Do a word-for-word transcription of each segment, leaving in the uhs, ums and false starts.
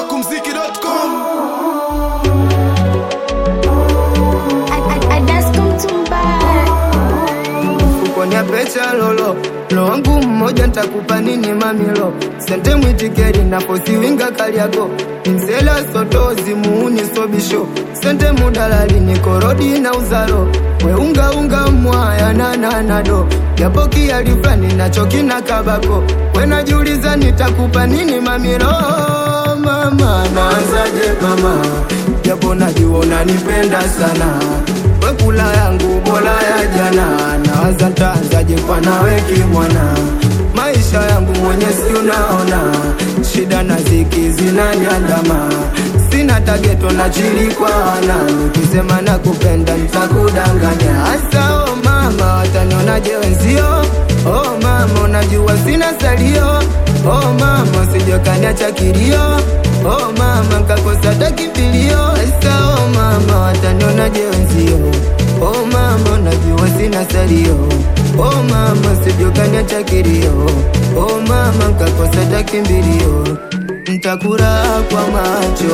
smokumziki dot com. Ukonya pecha lolo lo wangu mmoja nitakupa nini mamilo. Sente mwitikeri na posi winga kaliago. Msela sotozi muuni sobisho. Sente mudalali ni korodi na uzalo. We unga unga mwaya na na na do. Yapoki alifani na choki na kabako. We najiuliza nitakupa nini mamilo. Mama naanzaje mama, japo najua unanipenda sana. We kula yangu bola ya jana, nawaza ntaanzaje kwa nawe kimwana. Maisha yangu mwenye si unaona, shida na ziki zinaniandama. Sina tageto na chili kwa wana, nikisema nakupenda nitakudanganya. Asa oh mama watanionaje wenzio. Oh mama unajua sina salio. Oh mama sijokaniacha kilio. Oh mama nkakosa takimbilio. Asa oh mama watanionaje wenzio. Oh mama unajua sina salio. Oh mama sijokaniacha kilio. Oh mama nkakosa takimbilio. Ntakura kwa macho,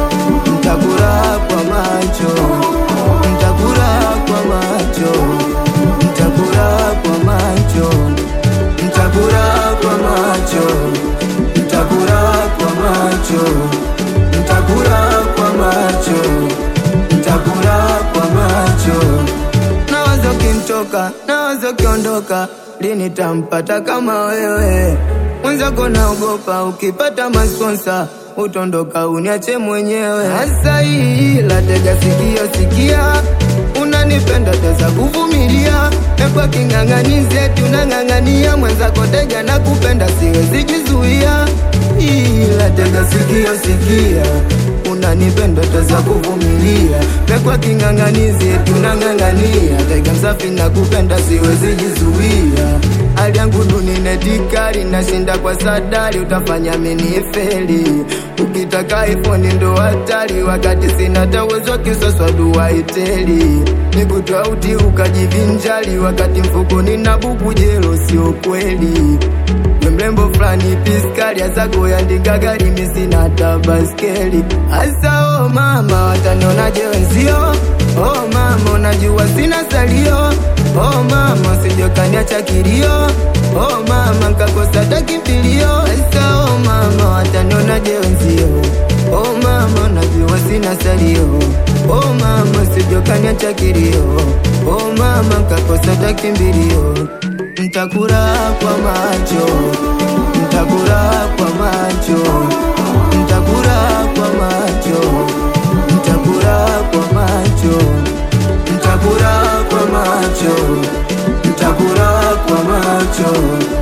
ntakura kwa macho, ntakura kwa macho, ntakura kwa macho, ntakura kwa macho, ntakura kwa macho, ntakura kwa macho, ntakura kwa macho. Nawazo kintoka, nawazo kiondoka, lini tampata kama wewe. Mwenzako naogopa ukipata masponsa, utondoka uniache mwenyewe. Hasa hii la tega sikio sikia, unanipenda teza kuvumilia. Mekwa king'ang'anize tunang'ang'ania, mwenzako tega na kupenda siwezi jizuia. Hii la tega sikio sikia, unanipenda teza kuvumilia. Mekwa king'ang'anize tunang'ang'ania, tega msafi na kupenda siwezi jizuia. Hali yangu duni netikari, nashinda kwa sadari, utafanya mini feli. Ukitaka iPhone ndo hatari, wakati sina tawezo kisoswa dua iteli. Nikutoa uti ukajivinjali, wakati mfukoni na buku jelo sio kweli. Mrembo flani piskali, asako yandika gari misina tabaskeli. Asa oh mama watanionaje wenzio. Oh mama unajua sina salio. Oh mama sijokaniacha kilio. Oh mama nkakosa takimbilio. Asa oh mama watanionaje wenzio. Oh mama unajua sina salio. Oh mama sijokaniacha kilio. Oh mama nkakosa takimbilio. Ntakura kwa macho, ntakura kwa macho, ntakura kwa macho, ntakura kwa macho, ntakura kwa macho, ntakura kwa macho.